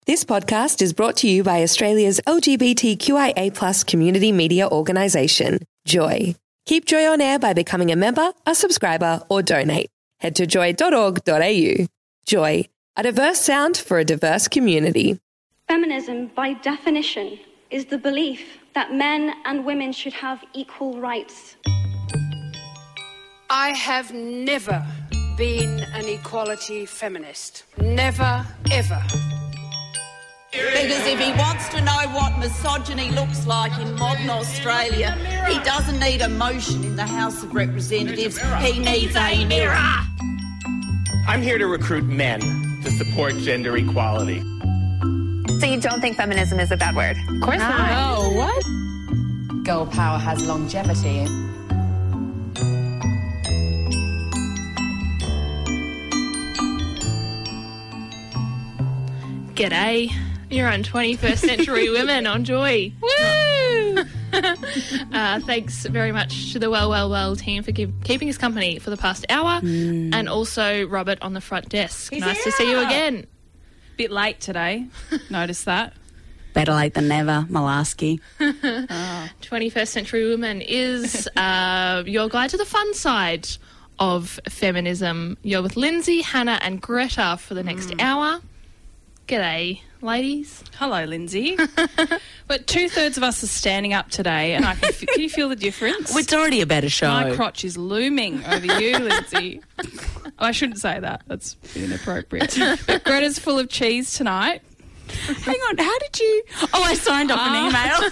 This podcast is brought to you by Australia's LGBTQIA+ community media organisation, Joy. Keep Joy on air by becoming a member, a subscriber, or donate. Head to joy.org.au. Joy, a diverse sound for a diverse community. Feminism, by definition, is the belief that men and women should have equal rights. I have never been an equality feminist. Never, ever. Because if he wants to know what misogyny looks like in modern Australia, he doesn't need a motion in the House of Representatives. He needs a mirror. I'm here to recruit men to support gender equality. So you don't think feminism is a bad word? Of course not. Oh, what? Girl power has longevity. G'day. You're on 21st Century Women on Joy. Woo! Thanks very much to the Well team for keeping us company for the past hour, and also Robert on the front desk. Nice to see you again. Bit late today. Notice that. Better late than never, Malasky. 21st Century Women is your guide to the fun side of feminism. You're with Lindsay, Hannah and Greta for the next hour. G'day, ladies. Hello, Lindsay. But 2/3 of us are standing up today, and can you feel the difference? It's already a better show. My crotch is looming over you, Lindsay. I shouldn't say that. That's inappropriate. But Greta's full of cheese tonight. Hang on, how did you... Oh, I signed off an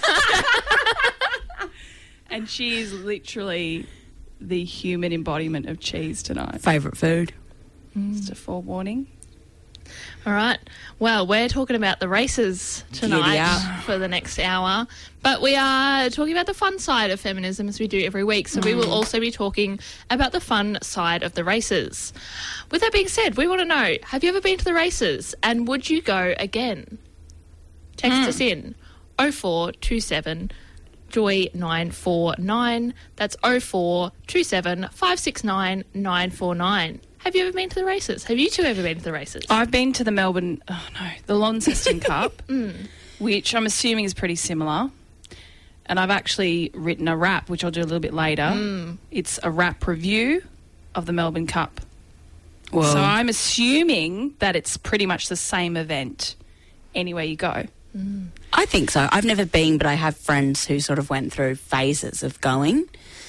email. And she is literally the human embodiment of cheese tonight. Favourite food. Just a forewarning. All right. Well, we're talking about the races tonight for the next hour, but we are talking about the fun side of feminism as we do every week. So we will also be talking about the fun side of the races. With that being said, we want to know, have you ever been to the races and would you go again? Text us in 0427 Joy 949. That's 0427 569 949. Have you ever been to the races? Have you two ever been to the races? I've been to the the Launceston Cup, which I'm assuming is pretty similar. And I've actually written a rap, which I'll do a little bit later. It's a rap review of the Melbourne Cup. Whoa. So I'm assuming that it's pretty much the same event anywhere you go. I think so. I've never been, but I have friends who sort of went through phases of going.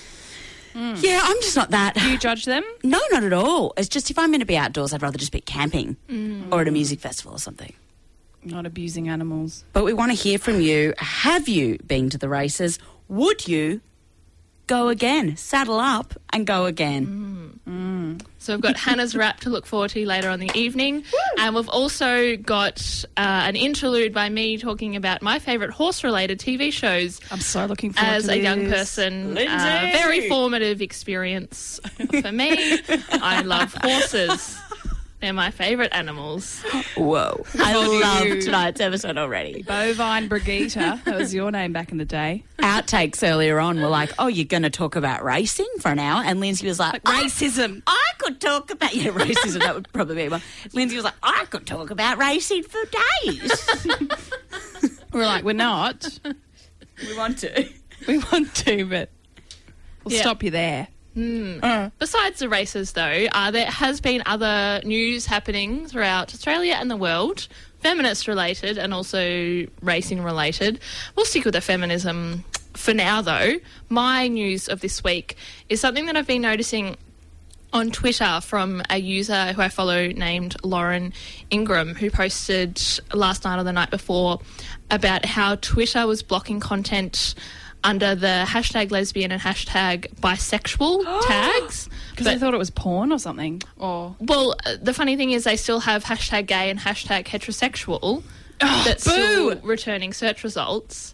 Yeah, I'm just not that. Do you judge them? No, not at all. It's just if I'm going to be outdoors, I'd rather just be camping or at a music festival or something. Not abusing animals. But we want to hear from you. Have you been to the races? Would you go again? Saddle up and go again. So we've got Hannah's rap to look forward to later on in the evening. And we've also got an interlude by me talking about my favourite horse-related TV shows. I'm so looking forward to this. As a young person, very formative experience for me. I love horses. They're my favourite animals. Whoa. I love tonight's episode already. Bovine Brigitte. That was your name back in the day. Outtakes earlier on were like, oh, you're going to talk about racing for an hour? And Lindsay was like racism. I could talk about... Yeah, racism, that would probably be one. Lindsay was like, I could talk about racing for days. We're like, we're not. We want to. We want to, but we'll stop you there. Besides the races, though, there has been other news happening throughout Australia and the world, feminist-related and also racing-related. We'll stick with the feminism for now, though. My news of this week is something that I've been noticing on Twitter from a user who I follow named Lauren Ingram, who posted last night or the night before about how Twitter was blocking content under the hashtag lesbian and hashtag bisexual tags. Because they thought it was porn or something? Or Well, the funny thing is they still have hashtag gay and hashtag heterosexual that's still returning search results.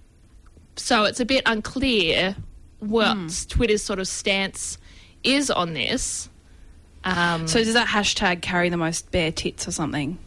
So it's a bit unclear what Twitter's sort of stance is on this. So does that hashtag carry the most bare tits or something?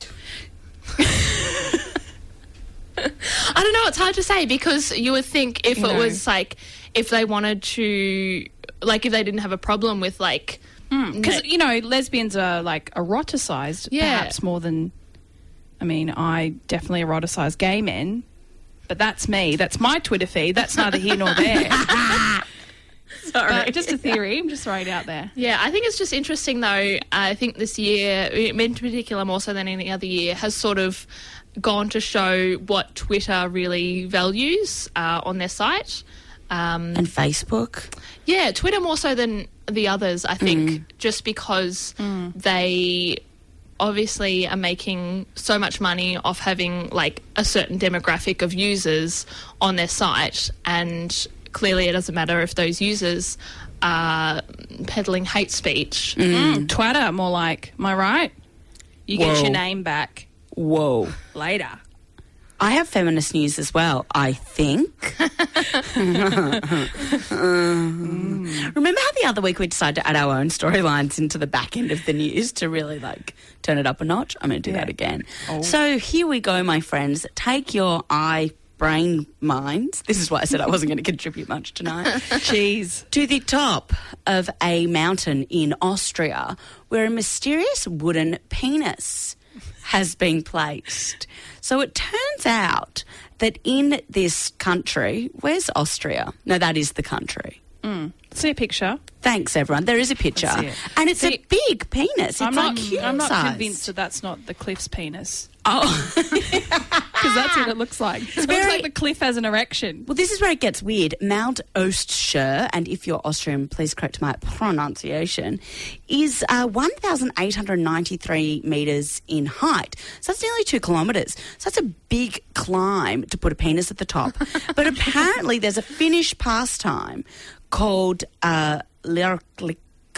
I don't know. It's hard to say because you would think if it was like, if they wanted to, like if they didn't have a problem with like... Because, lesbians are like eroticised perhaps more than I mean, I definitely eroticise gay men, but that's me. That's my Twitter feed. That's neither here nor there. Sorry. But just a theory. I'm just throwing it out there. Yeah, I think it's just interesting, though. I think this year, in particular, more so than any other year, has sort of gone to show what Twitter really values on their site. And Facebook? Yeah, Twitter more so than the others, I think, just because they obviously are making so much money off having, like, a certain demographic of users on their site, and clearly it doesn't matter if those users are peddling hate speech. Twitter, more like, am I right? You get your name back. Whoa. Later. I have feminist news as well, I think. Remember how the other week we decided to add our own storylines into the back end of the news to really, like, turn it up a notch? I'm going to do that again. Oh. So here we go, my friends. Take your brain minds. This is why I said I wasn't going to contribute much tonight. Jeez. To the top of a mountain in Austria where a mysterious wooden penis has been placed. So it turns out that in this country, where's Austria? No, that is the country. See a picture. Thanks, everyone. There is a picture. And it's a big penis. I'm not size. convinced that that's not the Cliff's penis. Oh. Because that's what it looks like. It looks like the Cliff has an erection. Well, this is where it gets weird. Mount Ostschur, and if you're Austrian, please correct my pronunciation, is 1,893 metres in height. So that's nearly 2 kilometres. So that's a big climb to put a penis at the top. But apparently there's a Finnish pastime called Lirklikerpa.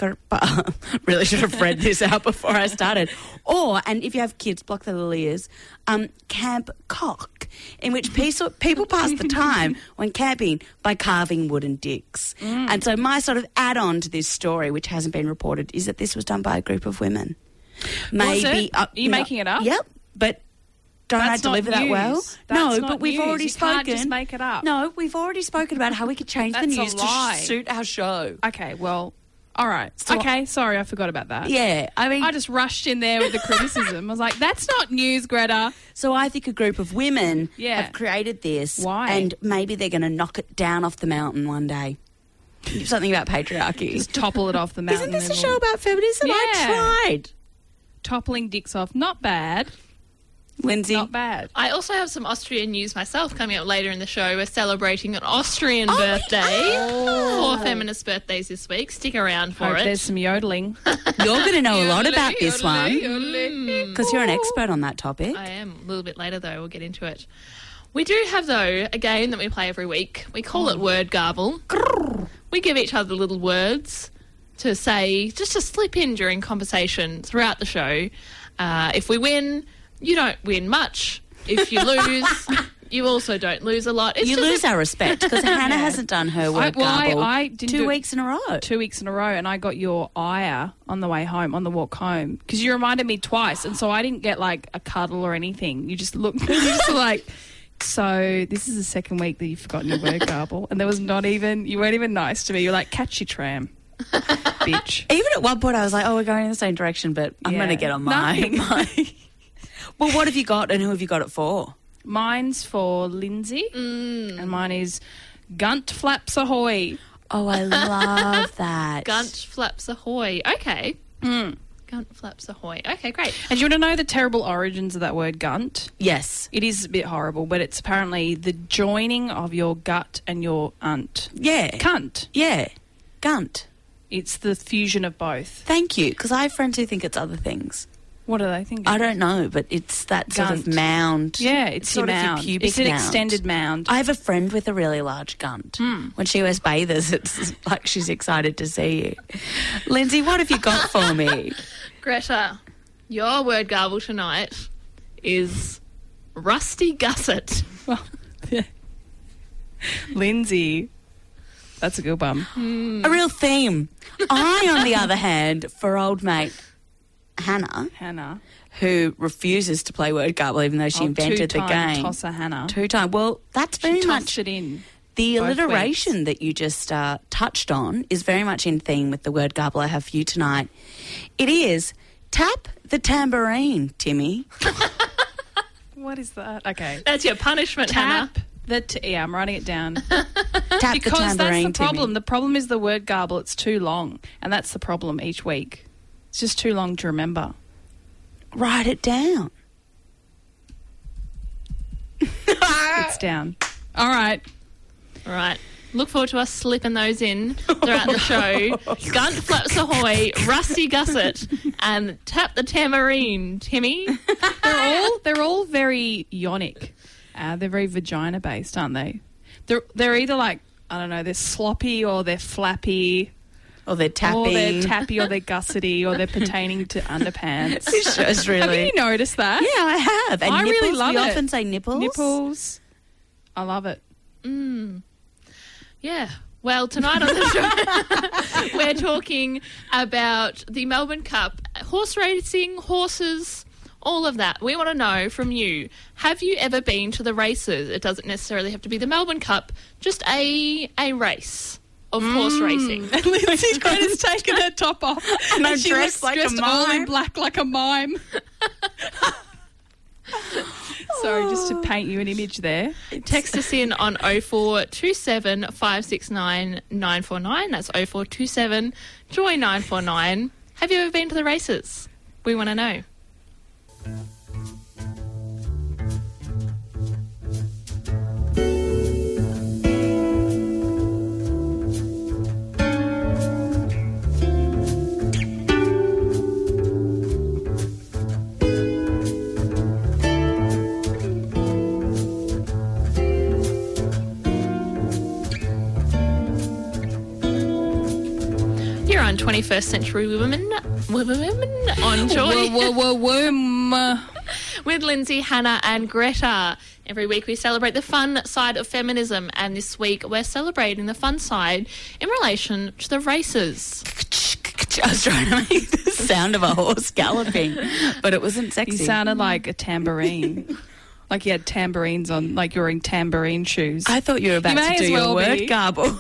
Really should have read this out before I started. Or, and if you have kids, block their little ears, Camp Cock, in which people pass the time when camping by carving wooden dicks. And so my sort of add-on to this story, which hasn't been reported, is that this was done by a group of women. Maybe Are you making it up? Yep, but don't I deliver that well? No, but we've already spoken. You can't just make it up. No, we've already spoken about how we could change the news to suit our show. Okay, well, all right. Okay, sorry, I forgot about that. Yeah, I mean, I just rushed in there with the criticism. I was like, that's not news, Greta. So I think a group of women have created this. Why? And maybe they're going to knock it down off the mountain one day. Something about patriarchy. Just topple it off the mountain. Isn't this a show about feminism? Yeah. I tried. Toppling dicks off. Not bad. Lindsay? Not bad. I also have some Austrian news myself coming up later in the show. We're celebrating an Austrian birthday. 4 feminist birthdays this week. Stick around for it. There's some yodeling. You're going to know a lot about this one because you're an expert on that topic. I am. A little bit later, though. We'll get into it. We do have, though, a game that we play every week. We call it Word Garble. We give each other little words to say, just to slip in during conversation throughout the show. If we win, you don't win much. If you lose, you also don't lose a lot. You lose our respect because Hannah hasn't done her Word Garble I didn't 2 weeks in a row. 2 weeks in a row, and I got your ire on the way home, on the walk home, because you reminded me twice, and so I didn't get, like, a cuddle or anything. You just looked, you just like... So this is the second week that you've forgotten your Word Garble, and there was you weren't even nice to me. You're like, catch your tram, bitch. Even at one point I was like, oh, we're going in the same direction, but I'm going to get on my... Well, what have you got and who have you got it for? Mine's for Lindsay, and mine is Gunt Flaps Ahoy. Oh, I love that. Gunt Flaps Ahoy. Okay. Gunt Flaps Ahoy. Okay, great. And do you want to know the terrible origins of that word gunt? Yes. It is a bit horrible, but it's apparently the joining of your gut and your unt. Yeah. Cunt. Yeah. Gunt. It's the fusion of both. Thank you, because I have friends who think it's other things. What do they think? I don't know, but it's that sort of mound. Yeah, it's sort your of mound. Your pubic it's an mound. extended mound. I have a friend with a really large gunt. When she wears bathers, it's like she's excited to see you. Lindsay, what have you got for me? Greta, your Word Garble tonight is rusty gusset. Well, yeah. Lindsay, that's a good one. A real theme. I, on the other hand, for old mate Hannah, who refuses to play Word Garble even though she invented the game. Tosser Hannah. 2-time. Well, that's very much it in. The alliteration that you just touched on is very much in theme with the Word Garble I have for you tonight. It is tap the tambourine, Timmy. What is that? Okay. That's your punishment, Hannah. Yeah, I'm writing it down. Tap Because the tambourine, that's the problem. Timmy. The problem is the word garble. It's too long. And that's the problem each week. It's just too long to remember. Write it down. It's down. All right. All right. Look forward to us slipping those in throughout the show. Gunt flaps ahoy, rusty gusset, and tap the tambourine, Timmy. They're all very yonic. They're very vagina based, aren't they? They're either like, I don't know, they're sloppy or they're flappy. Or they're tapping. Or they're tappy or they're gussety or they're pertaining to underpants. This show's really... Have you noticed that? Yeah, I have. And I nipples, really love we it. often say nipples. Nipples. I love it. Yeah. Well, tonight on the show, we're talking about the Melbourne Cup, horse racing, horses, all of that. We want to know from you, have you ever been to the races? It doesn't necessarily have to be the Melbourne Cup, just a race of horse racing. And Lindsay's Greta's taken her top off. And I'm she dressed looks like a dressed all in mime. black like a mime. Sorry, just to paint you an image there. Text us in on 0427 569 949. That's 0427 Joy 949. Have you ever been to the races? We want to know. You're on 21st Century Women on Joy. With Lindsay, Hannah and Greta. Every week we celebrate the fun side of feminism, and this week we're celebrating the fun side in relation to the races. I was trying to make the sound of a horse galloping, but it wasn't sexy. You sounded like a tambourine. Like you had tambourines on, like you're wearing tambourine shoes. I thought you were about to do your word garble.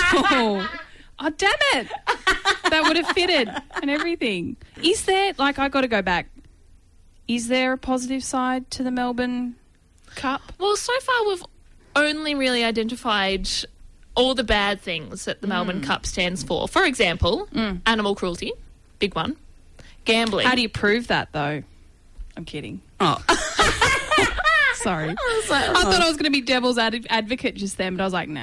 Oh, damn it. That would have fitted and everything. Is there, like, I got to go back. Is there a positive side to the Melbourne Cup? Well, so far we've only really identified all the bad things that the Melbourne Cup stands for. For example, animal cruelty, big one. Gambling. How do you prove that, though? I'm kidding. Oh. Sorry. I thought I was going to be devil's advocate just then, but I was like,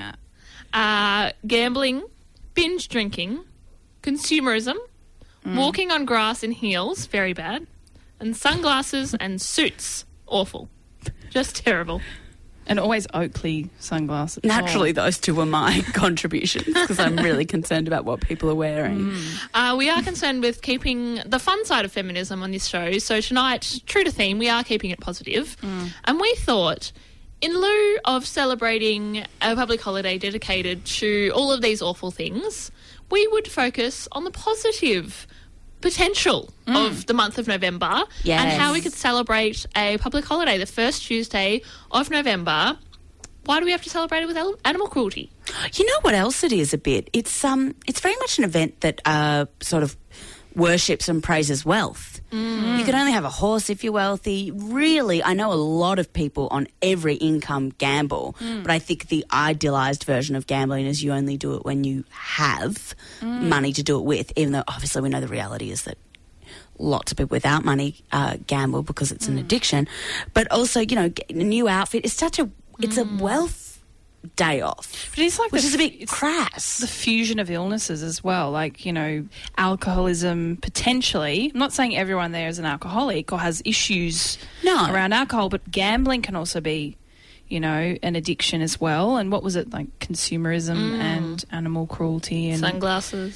nah. Gambling, binge drinking, consumerism, walking on grass in heels, very bad, and sunglasses and suits, awful. Just terrible. And always Oakley sunglasses. Naturally, those two were my contributions because I'm really concerned about what people are wearing. We are concerned with keeping the fun side of feminism on this show. So tonight, true to theme, we are keeping it positive. And we thought, in lieu of celebrating a public holiday dedicated to all of these awful things, we would focus on the positive potential of the month of November and how we could celebrate a public holiday, the first Tuesday of November. Why do we have to celebrate it with animal cruelty? You know what else it is a bit? It's very much an event that sort of worships and praises wealth. You can only have a horse if you're wealthy. Really, I know a lot of people on every income gamble, but I think the idealised version of gambling is you only do it when you have money to do it with, even though obviously we know the reality is that lots of people without money gamble because it's an addiction. But also, you know, getting a new outfit is it's a wealth day off. But it's like which is a bit crass. The fusion of illnesses as well, like, you know, alcoholism potentially. I'm not saying everyone there is an alcoholic or has issues around alcohol, but gambling can also be, you know, an addiction as well. And what was it, like consumerism and animal cruelty and sunglasses.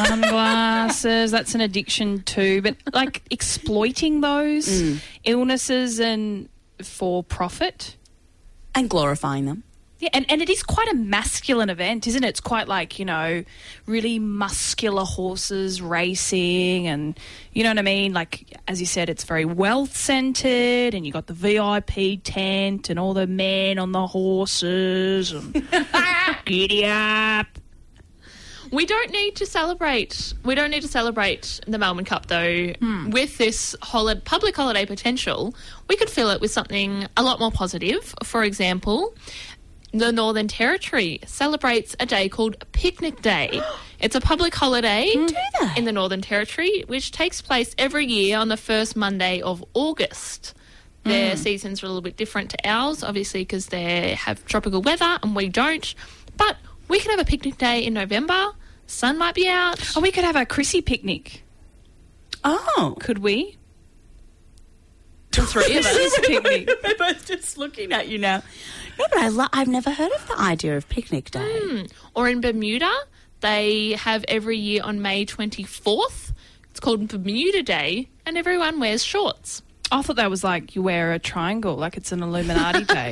Sunglasses, that's an addiction too. But like exploiting those illnesses and for profit. And glorifying them. Yeah, and it is quite a masculine event, isn't it? It's quite like, you know, really muscular horses racing and, you know what I mean? Like, as you said, it's very wealth-centred and you got the VIP tent and all the men on the horses and giddy up. We don't need to celebrate. We don't need to celebrate the Melbourne Cup, though. With this public holiday potential, we could fill it with something a lot more positive. For example, the Northern Territory celebrates a day called Picnic Day. It's a public holiday in the Northern Territory, which takes place every year on the first Monday of August. Their seasons are a little bit different to ours, obviously, because they have tropical weather and we don't. But we could have a picnic day in November. Sun might be out. Oh, we could have a Chrissy picnic. Oh. Could we? The three of us. Picnic. We're both just looking at you now. No, but I've never heard of the idea of Picnic Day. Or in Bermuda, they have every year on May 24th. It's called Bermuda Day, and everyone wears shorts. I thought that was like you wear a triangle, like it's an Illuminati day.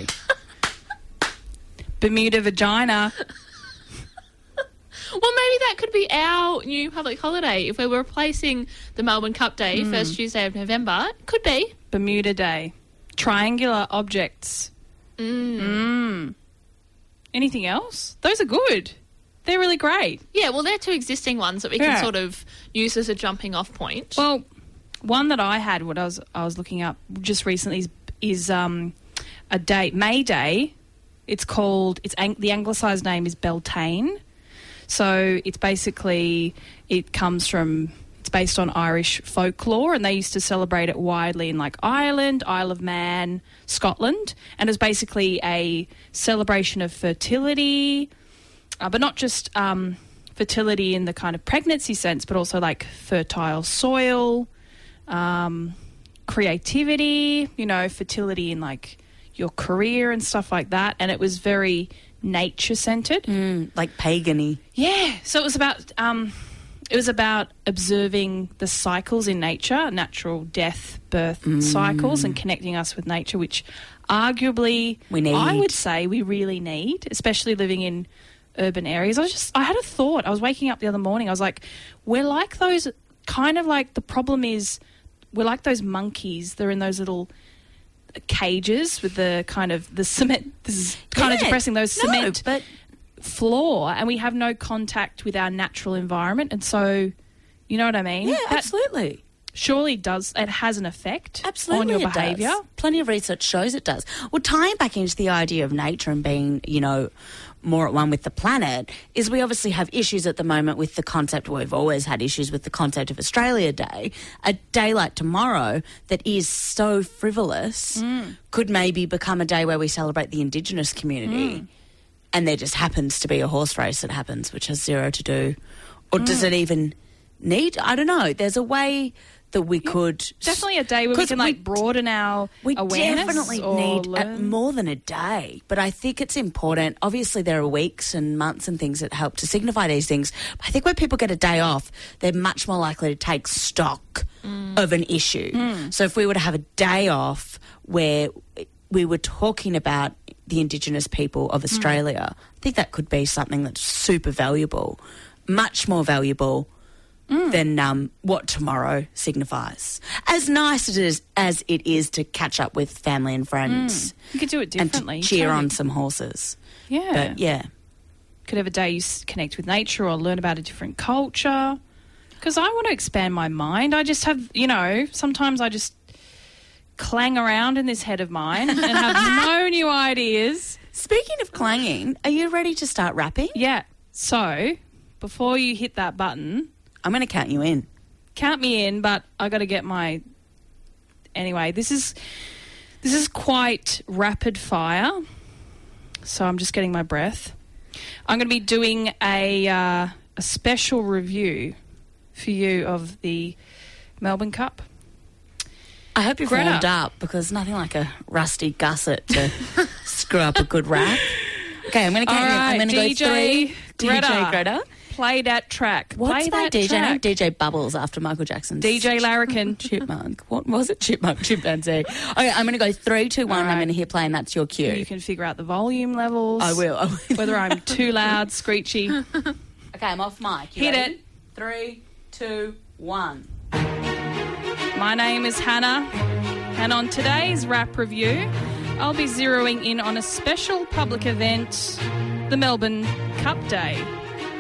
Bermuda vagina. Well, maybe that could be our new public holiday. If we were replacing the Melbourne Cup Day, first Tuesday of November, it could be. Bermuda Day. Triangular objects. Anything else? Those are good. They're really great. Yeah, well, they're two existing ones that we can sort of use as a jumping off point. Well, one that I had, what I was looking up just recently is a day, May Day. It's called, the anglicised name is Beltane. So it's basically, it's based on Irish folklore, and they used to celebrate it widely in like Ireland, Isle of Man, Scotland, and it's basically a celebration of fertility, but not just fertility in the kind of pregnancy sense, but also like fertile soil, creativity, fertility in like your career and stuff like that. And it was very nature-centred. Like pagan-y. Yeah. So it was about observing the cycles in nature, natural death, birth cycles, and connecting us with nature, which arguably I would say we really need, especially living in urban areas. I had a thought. I was waking up the other morning. I was like, we're like those, kind of like, the problem is we're like those monkeys. They're in those little cages with the kind of the cement. This is kind of depressing. Those cement floor, and we have no contact with our natural environment. And so, you know what I mean? Yeah, absolutely. Surely it has an effect on your behaviour. Plenty of research shows it does. Well, tying back into the idea of nature and being, more at one with the planet, is we obviously have issues at the moment with the concept, we've always had issues with the concept of Australia Day. A day like tomorrow that is so frivolous could maybe become a day where we celebrate the Indigenous community. And there just happens to be a horse race that happens, which has zero to do. Or does it even need? I don't know. There's a way that we could... Definitely a day where we can, broaden our awareness. We definitely need more than a day. But I think it's important. Obviously, there are weeks and months and things that help to signify these things. But I think when people get a day off, they're much more likely to take stock of an issue. So if we were to have a day off where we were talking about the Indigenous people of Australia, I think that could be something that's super valuable, much more valuable than what tomorrow signifies. As nice as it is to catch up with family and friends. You could do it differently. And to cheer on some horses. Yeah. But, yeah. Could have a day you connect with nature or learn about a different culture. Because I want to expand my mind. I just have, sometimes I just clang around in this head of mine and have no new ideas. Speaking of clanging, are you ready to start rapping? Yeah. So, before you hit that button... I'm going to count you in. Count me in, but I got to get my... Anyway, this is quite rapid fire, so I'm just getting my breath. I'm going to be doing a special review for you of the Melbourne Cup. I hope you've warmed up, because nothing like a rusty gusset to screw up a good rap. Okay, I'm going to count you in. I'm going to go three. DJ Greta. Play that track. What's my DJ name? DJ Bubbles, after Michael Jackson's. DJ Larrikin. Chipmunk. What was it? Chipmunk, chimpanzee. Okay, I'm going to go 3, 2, 1. Right. I'm going to hit play, and that's your cue. You can figure out the volume levels. I will. Whether I'm too loud, screechy. Okay, I'm off mic. Hit it. 3, 2, 1. My name is Hannah, and on today's rap review, I'll be zeroing in on a special public event, the Melbourne Cup Day. This is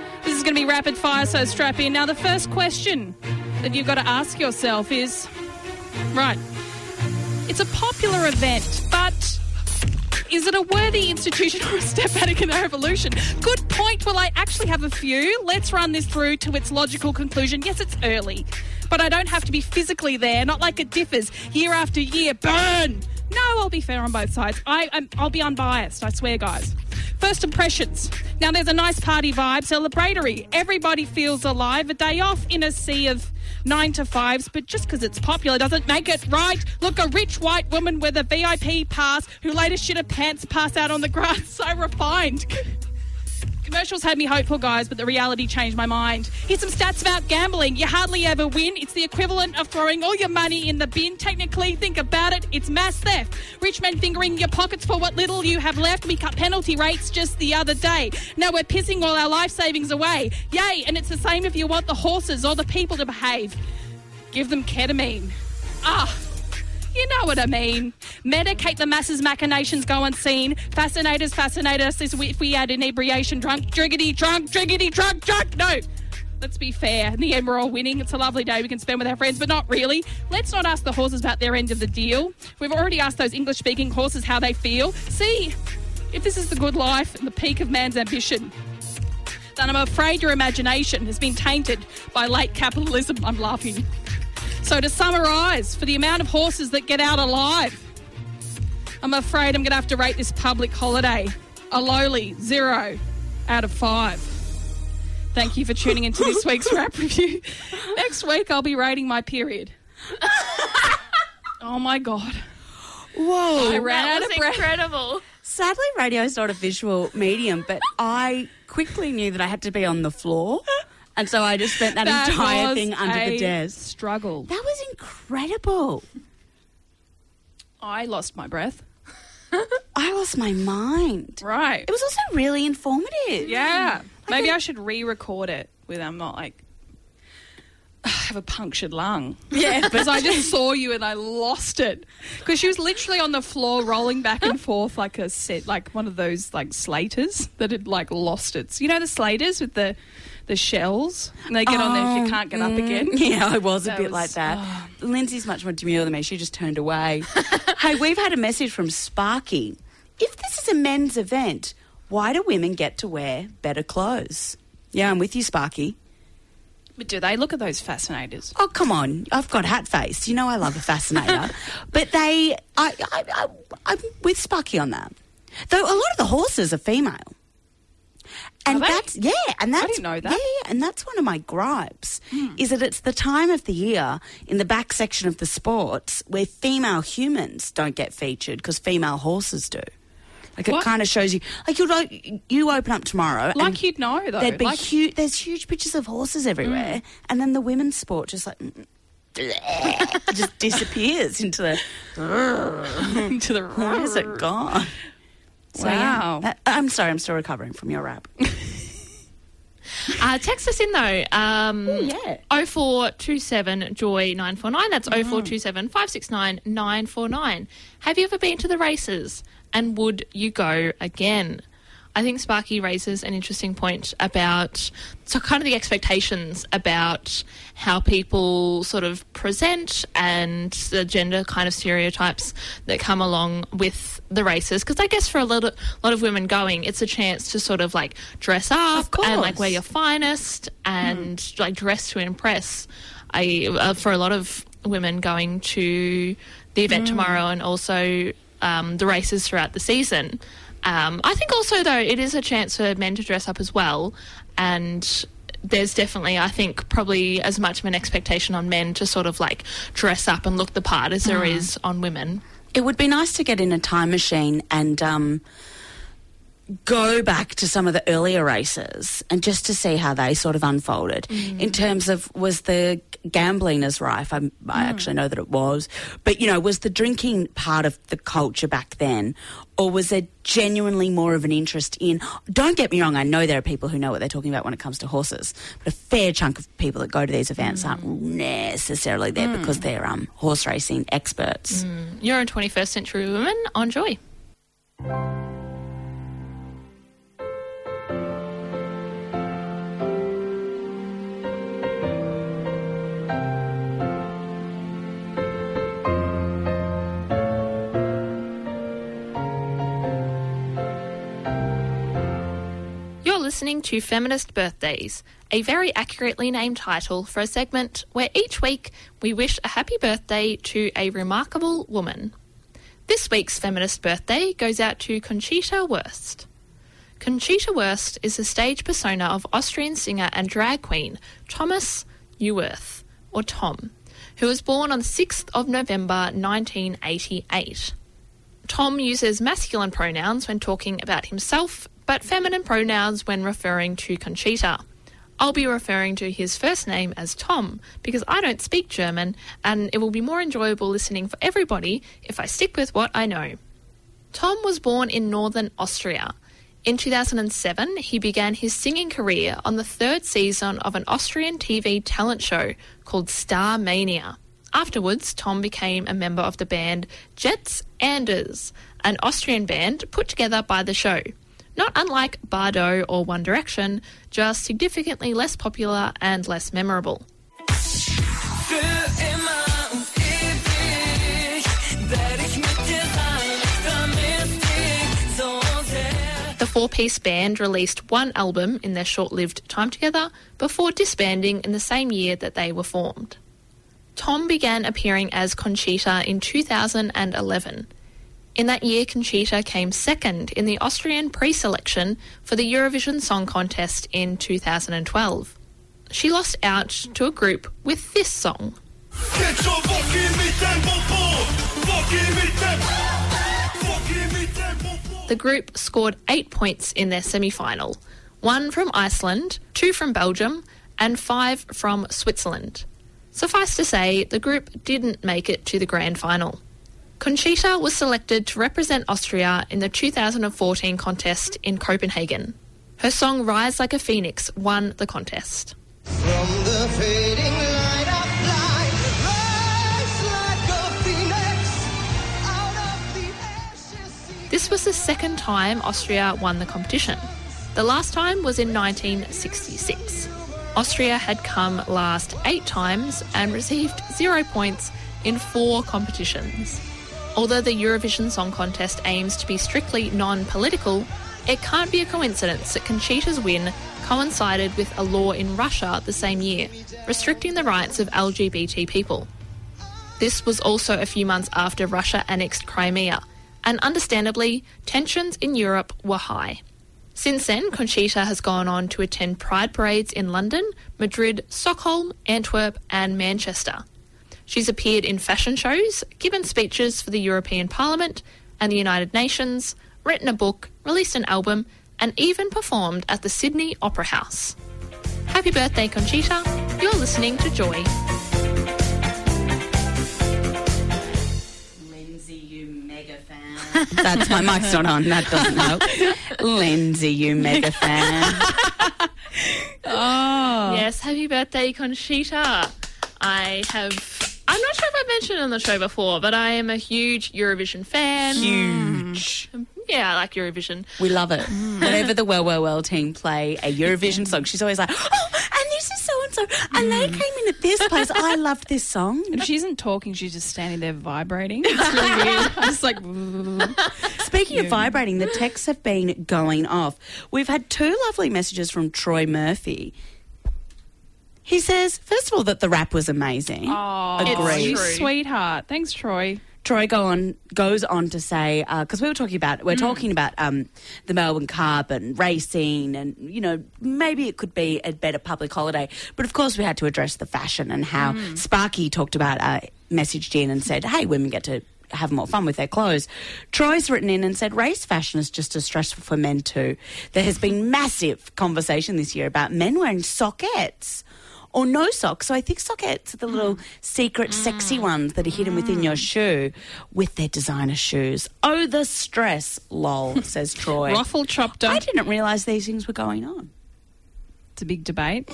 going to be rapid fire, so strap in. Now, the first question that you've got to ask yourself is, right, it's a popular event, but is it a worthy institution or a step back in our evolution? Good point. Well, I actually have a few. Let's run this through to its logical conclusion. Yes, it's early, but I don't have to be physically there, not like it differs year after year. Burn! No, I'll be fair on both sides. I'll be unbiased, I swear, guys. First impressions. Now, there's a nice party vibe, celebratory. Everybody feels alive. A day off in a sea of 9 to 5s, but just because it's popular doesn't make it right. Look, a rich white woman with a VIP pass who later shit her pants pass out on the grass. So refined. Commercials had me hopeful, guys, but the reality changed my mind. Here's some stats about gambling. You hardly ever win. It's the equivalent of throwing all your money in the bin. Technically, think about it, it's mass theft. Rich men fingering your pockets for what little you have left. We cut penalty rates just the other day. Now we're pissing all our life savings away. Yay, and it's the same if you want the horses or the people to behave. Give them ketamine. You know what I mean. Medicate the masses, machinations go unseen. Fascinators fascinate us as if we had inebriation drunk. Driggity drunk, driggity drunk, drunk. No. Let's be fair. In the end, we're all winning. It's a lovely day we can spend with our friends, but not really. Let's not ask the horses about their end of the deal. We've already asked those English-speaking horses how they feel. See if this is the good life and the peak of man's ambition. Then I'm afraid your imagination has been tainted by late capitalism. I'm laughing. So to summarise, for the amount of horses that get out alive, I'm afraid I'm going to have to rate this public holiday a lowly 0 out of 5. Thank you for tuning into this week's Rap Review. Next week, I'll be rating my period. Oh, my God. Whoa. I ran out of breath. Incredible. Sadly, radio is not a visual medium, but I quickly knew that I had to be on the floor. And so I just spent that entire thing under the desk. Struggle. That was incredible. I lost my breath. I lost my mind. Right. It was also really informative. Yeah. Maybe I should re-record it with I'm not like I have a punctured lung. Yeah. Because I just saw you and I lost it. Because she was literally on the floor rolling back and forth like a set, like one of those like slaters that had like lost it. You know the slaters with the shells, and they get on there if you can't get up again. Yeah, I was a bit like that. Lindsay's much more demure than me. She just turned away. Hey, we've had a message from Sparky. If this is a men's event, why do women get to wear better clothes? Yeah, I'm with you, Sparky. But do they look at those fascinators? Oh, come on. I've got hat face. You know I love a fascinator. But I'm with Sparky on that. Though a lot of the horses are female. And I didn't know that. Yeah, and that's one of my gripes, is that it's the time of the year in the back section of the sports where female humans don't get featured because female horses do. Like it kind of shows you, like you open up tomorrow. Like you'd know though. There'd be there's huge pictures of horses everywhere, and then the women's sport just like just disappears into the where is it gone? Wow. So, I'm sorry, I'm still recovering from your rap. Text us in though. 0427 Joy 949. That's 0427 569 949. Have you ever been to the races? And would you go again? I think Sparky raises an interesting point about kind of the expectations about how people sort of present and the gender kind of stereotypes that come along with the races. Because I guess for a lot of women going, it's a chance to sort of like dress up and like wear your finest and like dress to impress. For a lot of women going to the event tomorrow and also the races throughout the season. I think also, though, it is a chance for men to dress up as well, and there's definitely, I think, probably as much of an expectation on men to sort of, like, dress up and look the part as there is on women. It would be nice to get in a time machine and go back to some of the earlier races and just to see how they sort of unfolded in terms of, was the gambling as rife? I actually know that it was. But, you know, was the drinking part of the culture back then, or was there genuinely more of an interest in... Don't get me wrong, I know there are people who know what they're talking about when it comes to horses, but a fair chunk of people that go to these events aren't necessarily there because they're horse racing experts. You're in 21st Century Women on Joy. listening to Feminist Birthdays, a very accurately named title for a segment where each week we wish a happy birthday to a remarkable woman. This week's Feminist Birthday goes out to Conchita Wurst. Conchita Wurst is the stage persona of Austrian singer and drag queen Thomas Neuwirth, or Tom, who was born on the 6th of November 1988. Tom uses masculine pronouns when talking about himself, but feminine pronouns when referring to Conchita. I'll be referring to his first name as Tom because I don't speak German and it will be more enjoyable listening for everybody if I stick with what I know. Tom was born in northern Austria. In 2007, he began his singing career on the third season of an Austrian TV talent show called Star Mania. Afterwards, Tom became a member of the band Jets Anders, an Austrian band put together by the show. Not unlike Bardo or One Direction, just significantly less popular and less memorable. The four-piece band released one album in their short-lived time together before disbanding in the same year that they were formed. Tom began appearing as Conchita in 2011. In that year, Conchita came second in the Austrian pre-selection for the Eurovision Song Contest in 2012. She lost out to a group with this song. The group scored 8 points in their semi-final, 1 from Iceland, 2 from Belgium, and 5 from Switzerland. Suffice to say, the group didn't make it to the grand final. Conchita was selected to represent Austria in the 2014 contest in Copenhagen. Her song Rise Like a Phoenix won the contest. From the fading light of light, rise like a phoenix out of the ashes. This was the second time Austria won the competition. The last time was in 1966. Austria had come last 8 times and received 0 points in 4 competitions. Although the Eurovision Song Contest aims to be strictly non-political, it can't be a coincidence that Conchita's win coincided with a law in Russia the same year, restricting the rights of LGBT people. This was also a few months after Russia annexed Crimea, and understandably, tensions in Europe were high. Since then, Conchita has gone on to attend pride parades in London, Madrid, Stockholm, Antwerp and Manchester. She's appeared in fashion shows, given speeches for the European Parliament and the United Nations, written a book, released an album, and even performed at the Sydney Opera House. Happy birthday, Conchita. You're listening to Joy. Lindsay, you mega fan. That's my mic's not on. That doesn't help. Lindsay, you mega fan. Oh. Yes, happy birthday, Conchita. I'm not sure if I've mentioned it on the show before, but I am a huge Eurovision fan. Huge. Yeah, I like Eurovision. We love it. Whenever the Well team play a Eurovision song, she's always like, oh, and this is so-and-so, and they came in at this place. I loved this song. If she isn't talking, she's just standing there vibrating. It's really weird. I'm just like... Speaking of vibrating, the texts have been going off. We've had 2 lovely messages from Troy Murphy. He says, first of all, that the rap was amazing. Oh, Agreed. you sweetheart. Thanks, Troy. Troy goes on to say, because we're talking about the Melbourne Cup and racing and, you know, maybe it could be a better public holiday. But, of course, we had to address the fashion and how Sparky talked about, messaged in and said, hey, women get to have more fun with their clothes. Troy's written in and said race fashion is just as stressful for men too. There has been massive conversation this year about men wearing sockettes or no socks. So I think sockettes are the little secret sexy ones that are hidden within your shoe with their designer shoes. Oh, the stress, lol, says Troy. Ruffle chopped up. I didn't realise these things were going on. It's a big debate.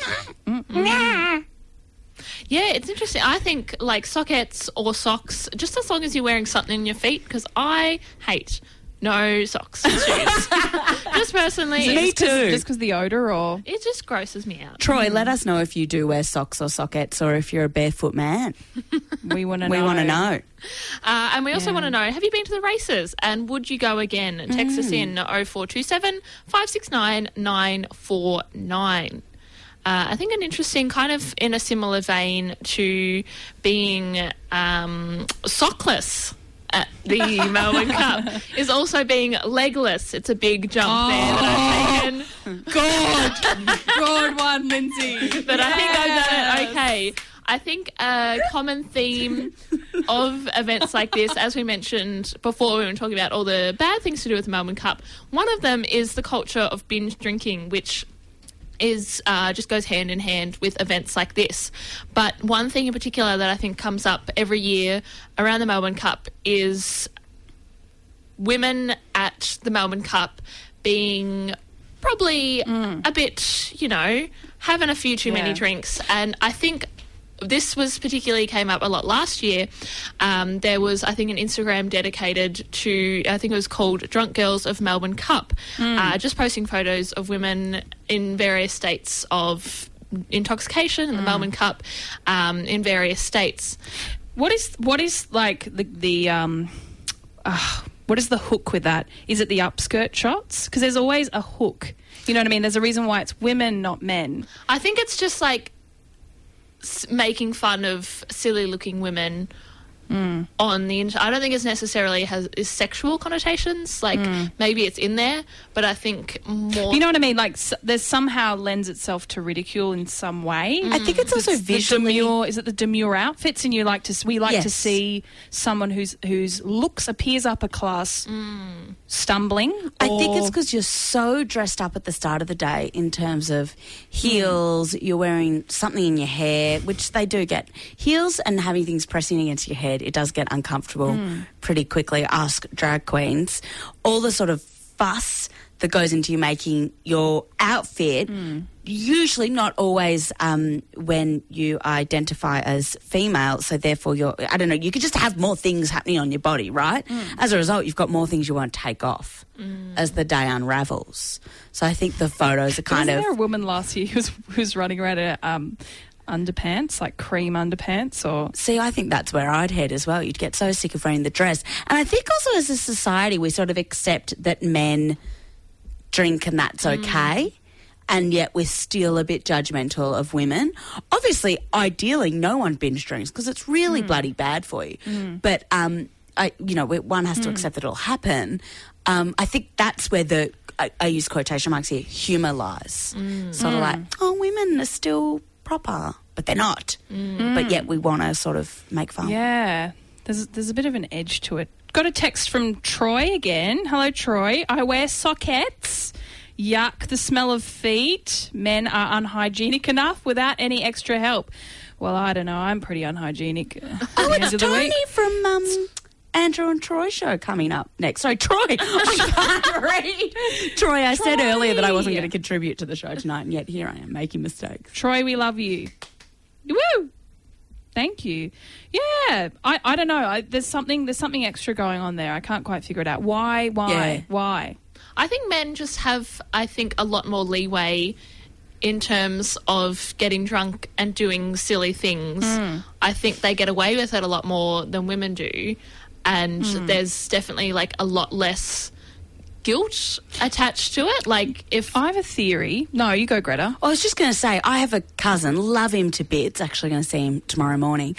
Yeah, it's interesting. I think like sockettes or socks, just as long as you're wearing something in your feet, because I hate No socks and shoes. Just personally. Me too. Just because the odour, or It just grosses me out. Troy, let us know if you do wear socks or sockettes, or if you're a barefoot man. we want to know. We want to know. And we also want to know, have you been to the races and would you go again? Text us in 0427 569 949. I think an interesting, kind of in a similar vein to being sockless at the Melbourne Cup, is also being legless. It's a big jump there that I've taken. Good one, Lindsay. But I think I've done it okay. I think a common theme of events like this, as we mentioned before, we were talking about all the bad things to do with the Melbourne Cup. One of them is the culture of binge drinking, which is just goes hand in hand with events like this. But one thing in particular that I think comes up every year around the Melbourne Cup is women at the Melbourne Cup being probably a bit, having a few too many drinks. And I think this was particularly came up a lot last year. There was, I think, an Instagram dedicated to, I think it was called Drunk Girls of Melbourne Cup, just posting photos of women in various states of intoxication in the Melbourne Cup in various states. What is like the what is the hook with that? Is it the upskirt shots? Because there's always a hook. You know what I mean? There's a reason why it's women, not men. I think it's just like making fun of silly-looking women on the internet. I don't think it's necessarily is sexual connotations. Like maybe it's in there, but I think more. You know what I mean? Like there's somehow lends itself to ridicule in some way. I think it's also visually. Is it the demure outfits? And we like to see someone whose looks appears upper class stumbling. I think it's because you're so dressed up at the start of the day in terms of heels. You're wearing something in your hair, which they do get. Heels and having things pressing against your head, it does get uncomfortable pretty quickly. Ask drag queens. All the sort of fuss that goes into you making your outfit, usually not always when you identify as female, so therefore you could just have more things happening on your body, right? As a result, you've got more things you won't take off as the day unravels. So I think the photos are kind of... Wasn't there a woman last year who's running around in underpants, like cream underpants? Or See, I think that's where I'd head as well. You'd get so sick of wearing the dress. And I think also as a society we sort of accept that men drink and that's okay, and yet we're still a bit judgmental of women. Obviously, ideally, no one binge drinks because it's really bloody bad for you. But, one has to accept that it'll happen. I think that's where I use quotation marks here, humour lies. Sort of like, women are still proper, but they're not. But yet we want to sort of make fun. Yeah, there's a bit of an edge to it. Got a text from Troy again. Hello, Troy. I wear sockettes. Yuck, the smell of feet. Men are unhygienic enough without any extra help. Well, I don't know. I'm pretty unhygienic. It's Tony from Andrew and Troy show coming up next. Sorry, Troy. I can't read. Troy, I said earlier that I wasn't going to contribute to the show tonight, and yet here I am making mistakes. Troy, we love you. Woo! Thank you. Yeah, I don't know. There's something extra going on there. I can't quite figure it out. Why? I think men just have, a lot more leeway in terms of getting drunk and doing silly things. I think they get away with it a lot more than women do. And there's definitely, a lot less guilt attached to it. I have a theory. No, you go, Greta. I was just going to say, I have a cousin, love him to bits, actually going to see him tomorrow morning.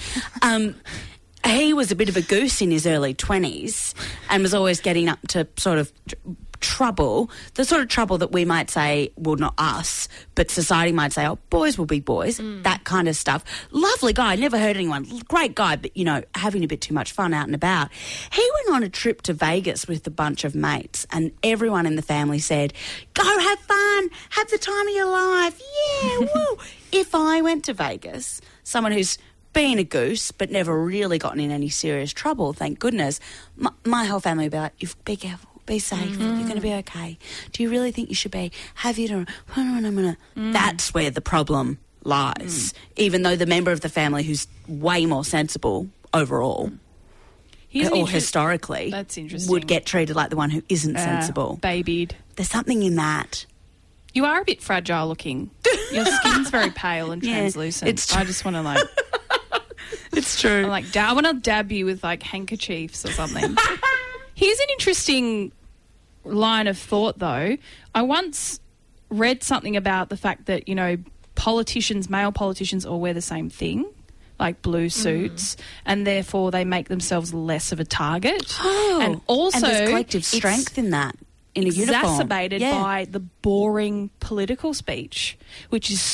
He was a bit of a goose in his early 20s and was always getting up to sort of trouble, the sort of trouble that we might say, well, not us, but society might say, oh, boys will be boys, that kind of stuff. Lovely guy, never hurt anyone, great guy, but, having a bit too much fun out and about. He went on a trip to Vegas with a bunch of mates and everyone in the family said, go have fun, have the time of your life, yeah, woo. If I went to Vegas, someone who's been a goose but never really gotten in any serious trouble, thank goodness, my whole family would be like, be careful. Be safe. You're going to be okay. Do you really think you should be? Have you to... That's where the problem lies, even though the member of the family who's way more sensible overall. He's an or interest- historically, That's interesting. would get treated like the one who isn't sensible. Babied. There's something in that. You are a bit fragile looking. Your skin's very pale and Yeah, translucent. it's true. I just want to like... It's true. I'm like, I want to dab you with like handkerchiefs or something. Here's an interesting line of thought, though. I once read something about the fact that, you know, male politicians all wear the same thing, like blue suits, and therefore they make themselves less of a target. Oh, and also and there's collective it's strength in that. In a uniform. Exacerbated by the boring political speech, which is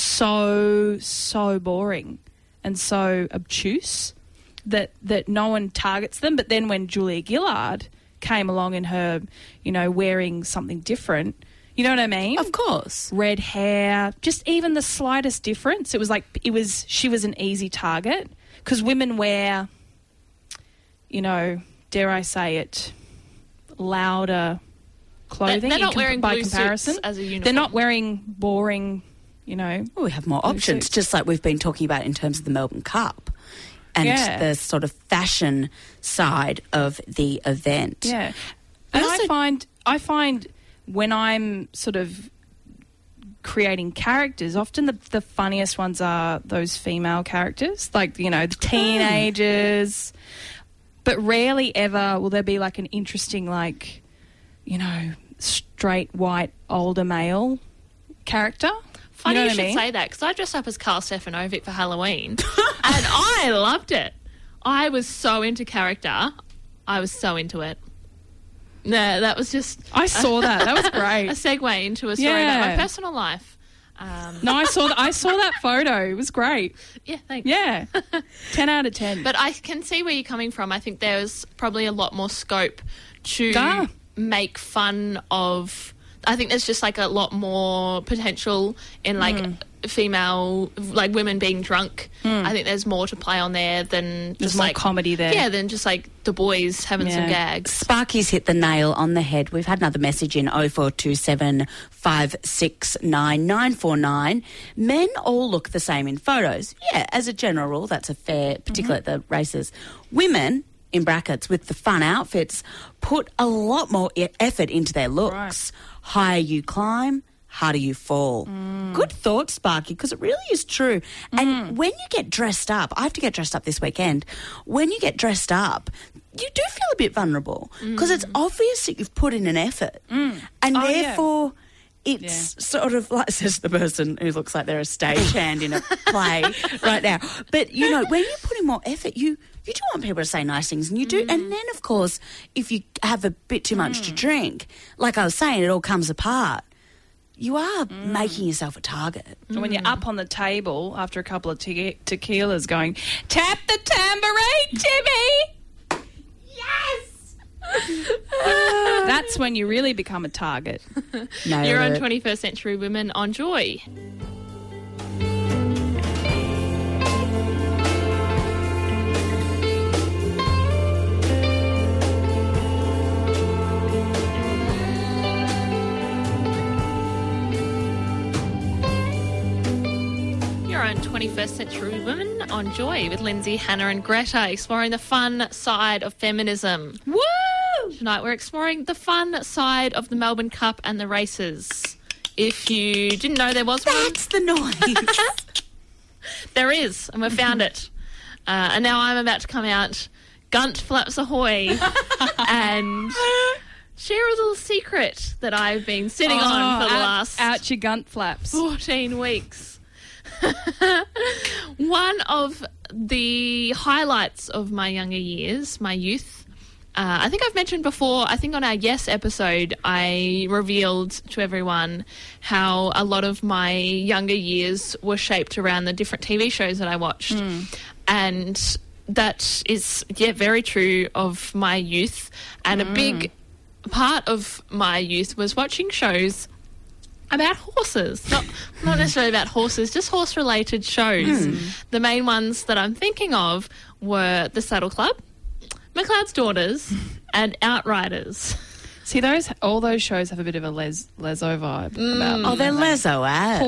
so boring and so obtuse that no one targets them. But then when Julia Gillard came along in her, you know, wearing something different, you know what I mean? Of course. Red hair, just even the slightest difference. She was an easy target because women wear, you know, dare I say it, louder clothing. They're not wearing by blue comparison. suits as a uniform. They're not wearing boring, you know. Well, we have more blue options, suits. just like we've been talking about in terms of the Melbourne Cup and Yeah. the sort of fashion side of the event. Yeah. And I find when I'm sort of creating characters, often the funniest ones are those female characters, like, you know, the teenagers. But rarely ever will there be like an interesting, like, you know, straight white older male character. Funny you know you what should I mean? say that, because I dressed up as Karl Stefanovic for Halloween, and I loved it. I was so into character. I was so into it. No, that was just... I saw that. That was great. A segue into a story about my personal life. No, I saw that photo. It was great. Yeah, thanks. Yeah. 10 out of 10. But I can see where you're coming from. I think there's probably a lot more scope to make fun of... I think there's just like a lot more potential in like female, like women being drunk. I think there's more to play on there than There's just more like comedy there. Yeah, than just like the boys having some gags. Sparky's hit the nail on the head. We've had another message in 0427 569 949. Men all look the same in photos. Yeah, as a general rule, that's a fair, particularly at the races. Women, in brackets, with the fun outfits, put a lot more effort into their looks. Higher you climb, harder you fall. Good thought, Sparky, because it really is true. And when you get dressed up, I have to get dressed up this weekend. When you get dressed up, you do feel a bit vulnerable because it's obvious that you've put in an effort. And therefore... It's sort of like, says the person who looks like they're a stagehand in a play right now. But, you know, when you put in more effort, you do want people to say nice things, and you do. And then, of course, if you have a bit too much to drink, like I was saying, it all comes apart. You are making yourself a target. And when you're up on the table after a couple of tequilas going, tap the tambourine, Timmy! Yes! That's when you really become a target. You're on 21st Century Women on Joy. You're on 21st Century Women on Joy with Lindsay, Hannah and Greta, exploring the fun side of feminism. Woo! Tonight we're exploring the fun side of the Melbourne Cup and the races. If you didn't know there was one... That's the noise. There is, and we found it. And now I'm about to come out, Gunt Flaps Ahoy, and share a little secret that I've been sitting on for the last... Out your gunt flaps. 14 weeks. One of the highlights of my younger years, my youth, I think I've mentioned before, I think on our Yes episode, I revealed to everyone how a lot of my younger years were shaped around the different TV shows that I watched. And that is, very true of my youth. And a big part of my youth was watching shows about horses. Not necessarily about horses, just horse-related shows. The main ones that I'm thinking of were The Saddle Club, McLeod's Daughters, and Outriders. See, all those shows have a bit of a leso vibe about them. Oh, they're leso ass.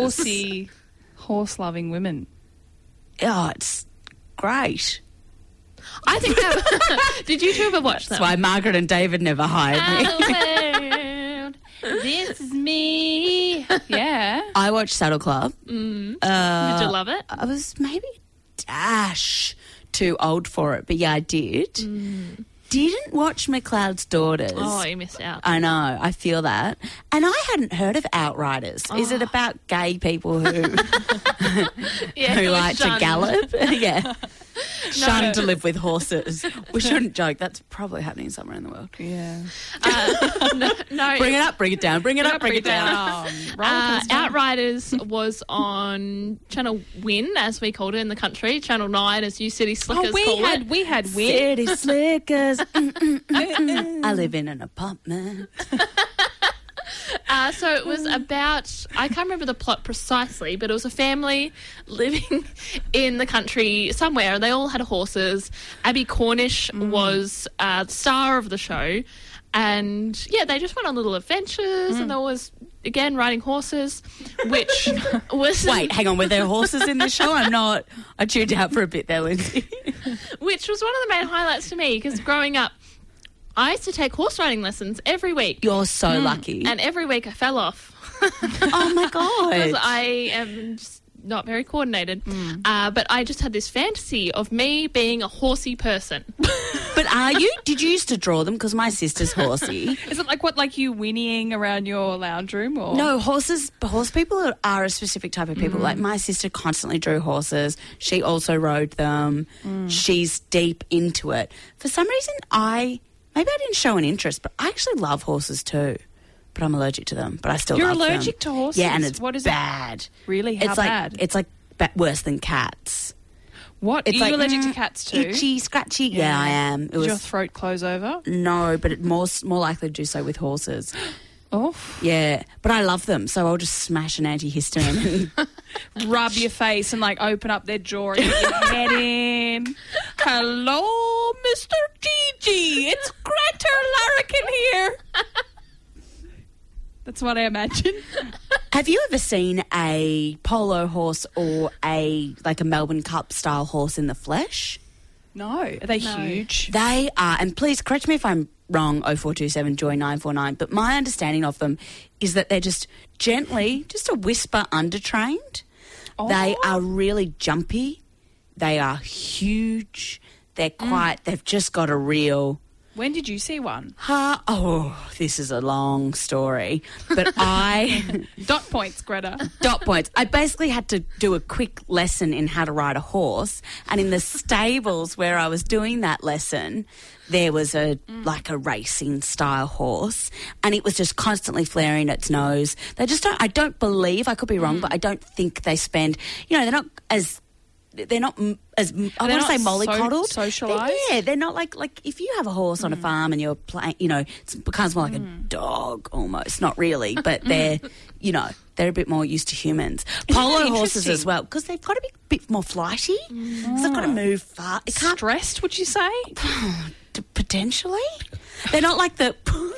I think that... Did you two ever watch them? That's why Margaret and David never hired me. World, this is me. Yeah. I watched Saddle Club. Did you love it? I was maybe a dash too old for it, but yeah, I did. Didn't watch McLeod's Daughters. Oh, you missed out. I know, I feel that. And I hadn't heard of Outriders. Is it about gay people who who like to gallop? Yeah. Shun to live with horses. We shouldn't joke. That's probably happening somewhere in the world. Yeah. No. Bring it up, bring it down. Bring it up, bring it down. Outriders was on Channel Win, as we called it in the country. Channel 9, as you City Slickers call it. We had Win. City Slickers. I live in an apartment. So it was about, I can't remember the plot precisely, but it was a family living in the country somewhere, and they all had horses. Abby Cornish was the star of the show, and yeah, they just went on little adventures, and there was, again, riding horses, which was... Wait, hang on, were there horses in the show? I tuned out for a bit there, Lindsay. Which was one of the main highlights to me, because growing up, I used to take horse riding lessons every week. You're so lucky. And every week I fell off. Oh, my God. Because I am just not very coordinated. But I just had this fantasy of me being a horsey person. But are you? Did you used to draw them? Because my sister's horsey. Is it like you whinnying around your lounge room? Or? No, horse people are a specific type of people. Like my sister constantly drew horses. She also rode them. She's deep into it. For some reason, maybe I didn't show an interest, but I actually love horses too. But I'm allergic to them. But I still You're love them. You're allergic to horses? Yeah, and it's what is bad. It? Really? How bad? It's like worse than cats. What? Are you allergic to cats too? Itchy, scratchy. Yeah, I am. Did your throat close over? No, but it more likely to do so with horses. Oh. Yeah, but I love them, so I'll just smash an antihistamine and rub your face and open up their jaw and get your head in. Hello, Mr. Gigi. It's Greta Larrikin here. That's what I imagine. Have you ever seen a polo horse or a Melbourne Cup style horse in the flesh? No. Are they huge? They are, and please correct me if I'm wrong, 0427 Joy 949, but my understanding of them is that they're just gently, just a whisper undertrained. Oh. They are really jumpy. They are huge. They're they've just got a real... When did you see one? This is a long story. But Dot points, Greta. Dot points. I basically had to do a quick lesson in how to ride a horse. And in the stables where I was doing that lesson, there was a racing style horse. And it was just constantly flaring its nose. They just don't, I don't believe, I could be wrong, but I don't think they spend, they're not as I want to say mollycoddled. Socialised? They're not like if you have a horse on a farm and you're playing, it becomes more like a dog almost. Not really, but they're, they're a bit more used to humans. Polo horses as well, because they've got to be a bit more flighty. Because they've got to move far. Stressed, would you say? Potentially. They're not like the...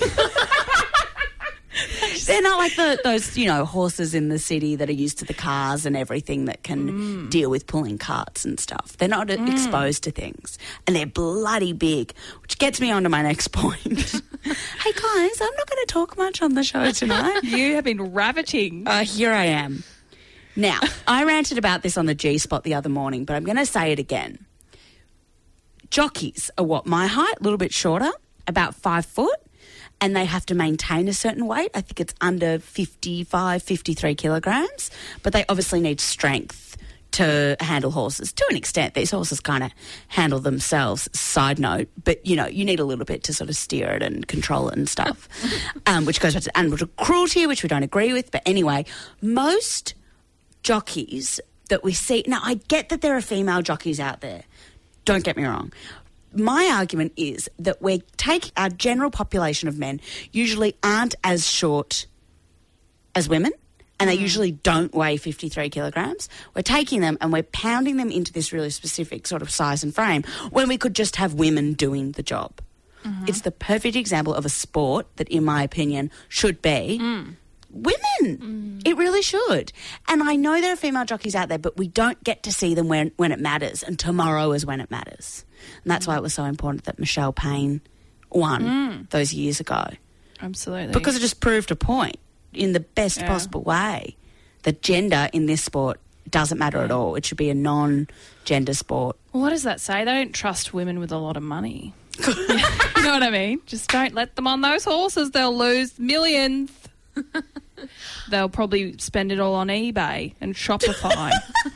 They're not like those, horses in the city that are used to the cars and everything that can deal with pulling carts and stuff. They're not exposed to things. And they're bloody big, which gets me on to my next point. Hey, guys, I'm not going to talk much on the show tonight. You have been ravaging. Here I am. Now, I ranted about this on the G-Spot the other morning, but I'm going to say it again. Jockeys are what? My height, a little bit shorter, about 5 foot. And they have to maintain a certain weight. I think it's under 55, 53 kilograms. But they obviously need strength to handle horses. To an extent, these horses kind of handle themselves, side note. But, you need a little bit to sort of steer it and control it and stuff. Which goes back to animal cruelty, which we don't agree with. But anyway, most jockeys that we see... Now, I get that there are female jockeys out there. Don't get me wrong. My argument is that we're taking our general population of men usually aren't as short as women, and they usually don't weigh 53 kilograms. We're taking them and we're pounding them into this really specific sort of size and frame when we could just have women doing the job. It's the perfect example of a sport that, in my opinion, should be women. It really should. And I know there are female jockeys out there, but we don't get to see them when it matters, and tomorrow is when it matters. And that's why it was so important that Michelle Payne won those years ago. Absolutely. Because it just proved a point in the best possible way that gender in this sport doesn't matter at all. It should be a non-gender sport. Well, what does that say? They don't trust women with a lot of money. You know what I mean? Just don't let them on those horses. They'll lose millions. They'll probably spend it all on eBay and Shopify.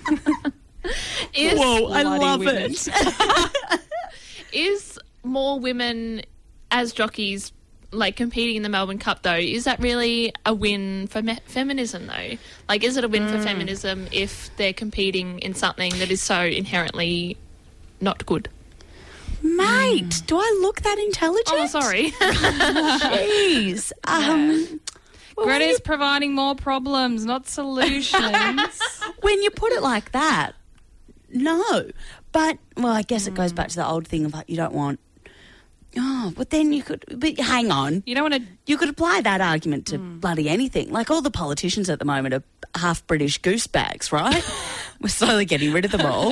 Whoa, I love women. it. Is more women as jockeys like competing in the Melbourne Cup though? Is that really a win for feminism though? Like, is it a win for feminism if they're competing in something that is so inherently not good? Mate, do I look that intelligent? Oh, sorry. Jeez. Greta's providing more problems, not solutions. When you put it like that, no. But, well, I guess it goes back to the old thing of like, you don't want... Oh, but then you could... But hang on. You don't want to... You could apply that argument to bloody anything. Like, all the politicians at the moment are half British goosebags, right? We're slowly getting rid of them all.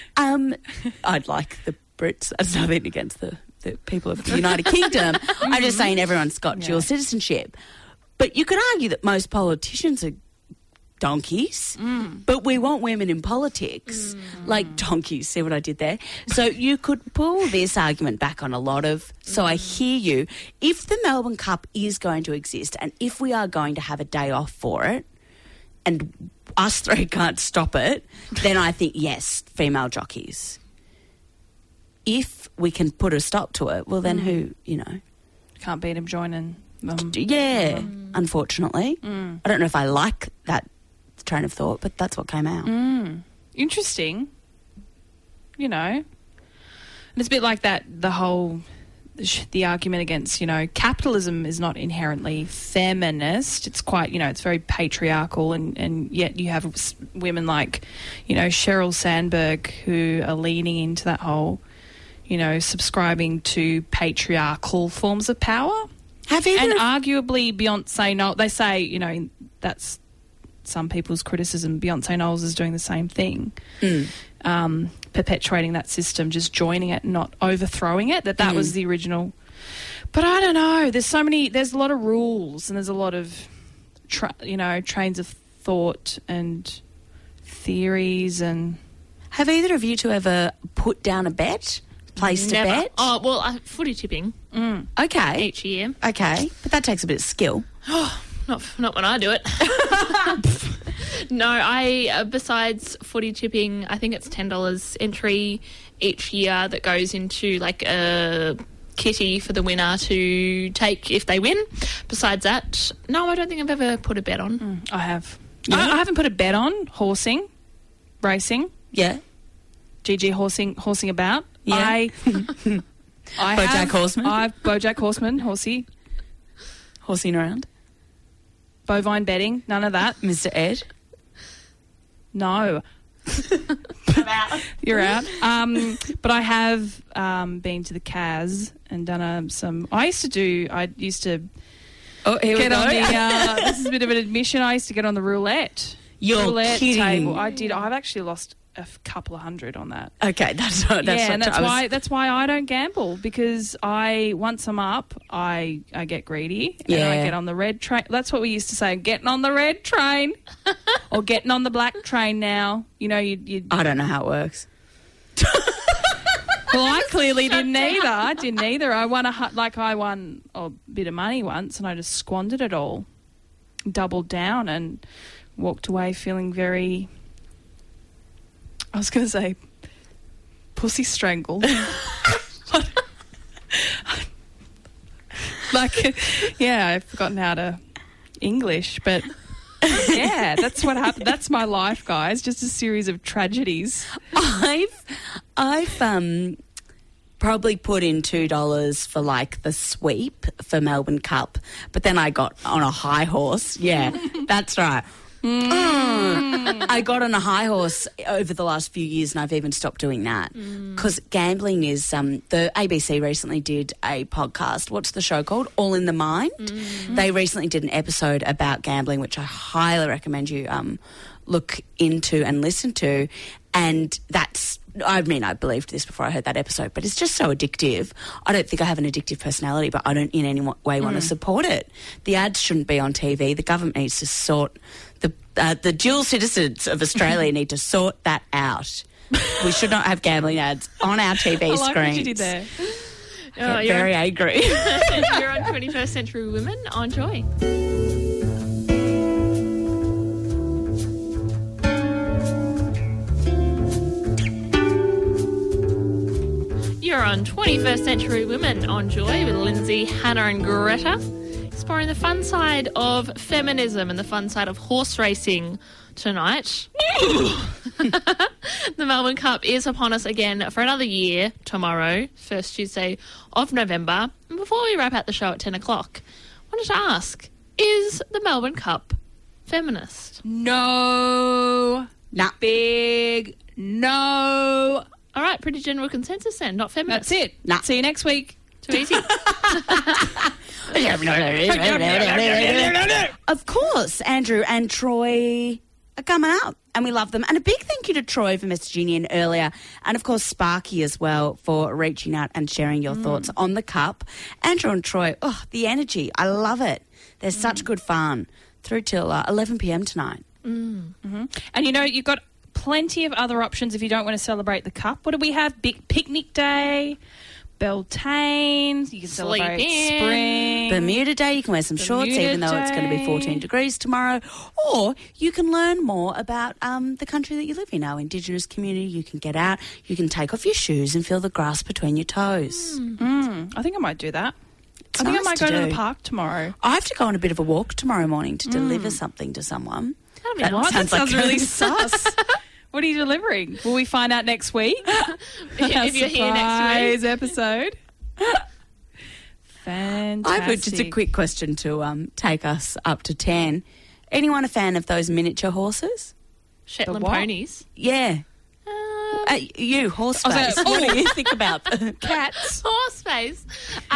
I'd like the Brits. That's nothing against the people of the United Kingdom. I'm just saying everyone's got dual citizenship. But you could argue that most politicians are donkeys, but we want women in politics, like donkeys. See what I did there? So you could pull this argument back on a lot of... So I hear you. If the Melbourne Cup is going to exist and if we are going to have a day off for it and us three can't stop it, then I think, yes, female jockeys. If we can put a stop to it, well, then who, you know... Can't beat them joining them. Yeah, unfortunately. I don't know if I like that train of thought, but that's what came out. Interesting. You know. And it's a bit like that, the argument against, you know, capitalism is not inherently feminist. It's quite, you know, it's very patriarchal, and yet you have women like, you know, Sheryl Sandberg who are leaning into that whole, you know, subscribing to patriarchal forms of power. Arguably Beyonce Knowles, they say, you know, that's some people's criticism. Beyonce Knowles is doing the same thing, perpetuating that system, just joining it, not overthrowing it. That was the original. But I don't know. There's a lot of rules, and there's a lot of, trains of thought and theories. And have either of you two ever put down a bet? Placed a bet? Oh, well, footy tipping. Okay. Each year. Okay. But that takes a bit of skill. Not when I do it. No, I besides footy tipping, I think it's $10 entry each year that goes into like a kitty for the winner to take if they win. Besides that, no, I don't think I've ever put a bet on. I have. Yeah. I haven't put a bet on horsing, racing. Yeah. GG horsing about. Yeah. I BoJack Horseman. BoJack Horseman, horsey. Horsing around. Bovine betting, none of that. Mr. Ed? No. I'm out. You're out. But I have been to the Cas and done some... I used to get on the... this is a bit of an admission. I used to get on the roulette. You're kidding. Table. I did. I've actually lost a couple of $100 on that. Okay, that's why I don't gamble, because once I'm up, I get greedy and I get on the red train. That's what we used to say, getting on the red train or getting on the black train now. You know, you I don't know how it works. Well, I clearly didn't either. I didn't either. I won a bit of money once and I just squandered it all, doubled down and walked away feeling very... I was going to say pussy strangled. I've forgotten how to English, but yeah, that's what happened. That's my life, guys. Just a series of tragedies. I've probably put in $2 for like the sweep for Melbourne Cup, but then I got on a high horse. Yeah, that's right. I got on a high horse over the last few years, and I've even stopped doing that because gambling is. The ABC recently did a podcast. What's the show called? All in the Mind. They recently did an episode about gambling, which I highly recommend you look into and listen to. And that's. I mean, I believed this before I heard that episode, but it's just so addictive. I don't think I have an addictive personality, but I don't in any way want to support it. The ads shouldn't be on TV. The government needs to sort the dual citizens of Australia need to sort that out. We should not have gambling ads on our TV I like screens. what you did there. Get very angry. You're on 21st Century Women on Joy. You're on 21st Century Women on Joy with Lindsay, Hannah and Greta, exploring the fun side of feminism and the fun side of horse racing tonight. The Melbourne Cup is upon us again for another year tomorrow, first Tuesday of November. And before we wrap out the show at 10 o'clock, I wanted to ask, is the Melbourne Cup feminist? No. Nah. Big no. All right, pretty general consensus then, not feminist. That's it. Nah. See you next week. Too easy. Of course, Andrew and Troy are coming up, and we love them. And a big thank you to Troy for messaging in earlier, and of course Sparky as well for reaching out and sharing your thoughts on the Cup. Andrew and Troy, the energy, I love it. There's such good fun through till 11 p.m. tonight. Mm-hmm. And, you know, you've got plenty of other options if you don't want to celebrate the Cup. What do we have? Big Picnic Day, Beltane, you can celebrate spring. Bermuda Day, you can wear some shorts even though it's going to be 14 degrees tomorrow. Or you can learn more about the country that you live in, our Indigenous community. You can get out, you can take off your shoes and feel the grass between your toes. I think I might do that. It's I think nice I might to go to do. the park tomorrow. I have to go on a bit of a walk tomorrow morning to deliver something to someone. That sounds really sus. What are you delivering? Will we find out next week? If you're here next week. Episode. Fantastic. I have just a quick question to take us up to 10. Anyone a fan of those miniature horses? Shetland ponies. Yeah. You, horse face. What do you think about the cats? Horse face.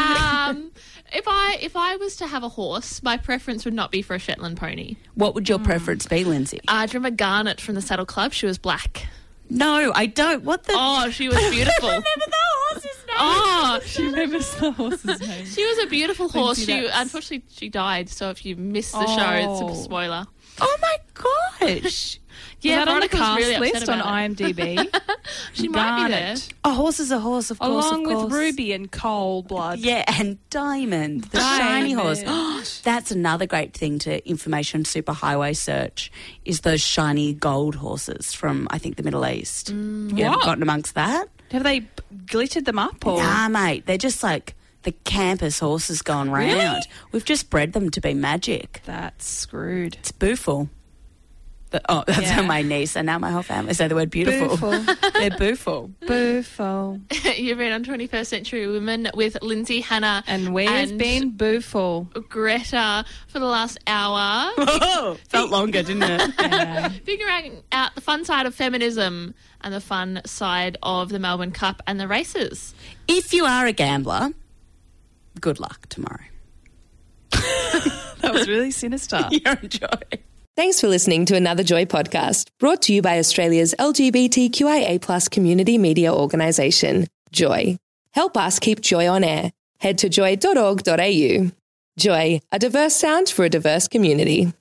If I was to have a horse, my preference would not be for a Shetland pony. What would your preference be, Lindsay? Do you remember Garnet from the Saddle Club? She was black. No, I don't. What the? Oh, she was beautiful. I remember the horse's name. Oh, She remembers the horse's name. she was a beautiful horse. Lindsay, Unfortunately, she died. So if you missed the show, it's a spoiler. Oh my gosh. Yeah, that on the Veronica was cast really upset list on about it. IMDb. She might be there. A horse is a horse, of course. Along of course. with Ruby and Coal Blood. Yeah, and Diamond, the shiny horse. That's another great thing to information superhighway search is those shiny gold horses from, I think, the Middle East. You ever What? gotten amongst that? Have they glittered them up? Or? Nah, mate. They're just like the campus horses going round. Really? We've just bred them to be magic. That's screwed. It's beautiful. That's Yeah. how my niece and now my whole family say the word beautiful. They're beautiful. Booful. You've been on 21st Century Women with Lindsay, Hannah, And we've been booful. Greta for the last hour. Oh, felt longer, didn't it? Figuring out the fun side of feminism and the fun side of the Melbourne Cup and the races. If you are a gambler, good luck tomorrow. That was really sinister. You're enjoying. Thanks for listening to another Joy podcast, brought to you by Australia's LGBTQIA+ community media organisation, Joy. Help us keep Joy on air. Head to joy.org.au. Joy, a diverse sound for a diverse community.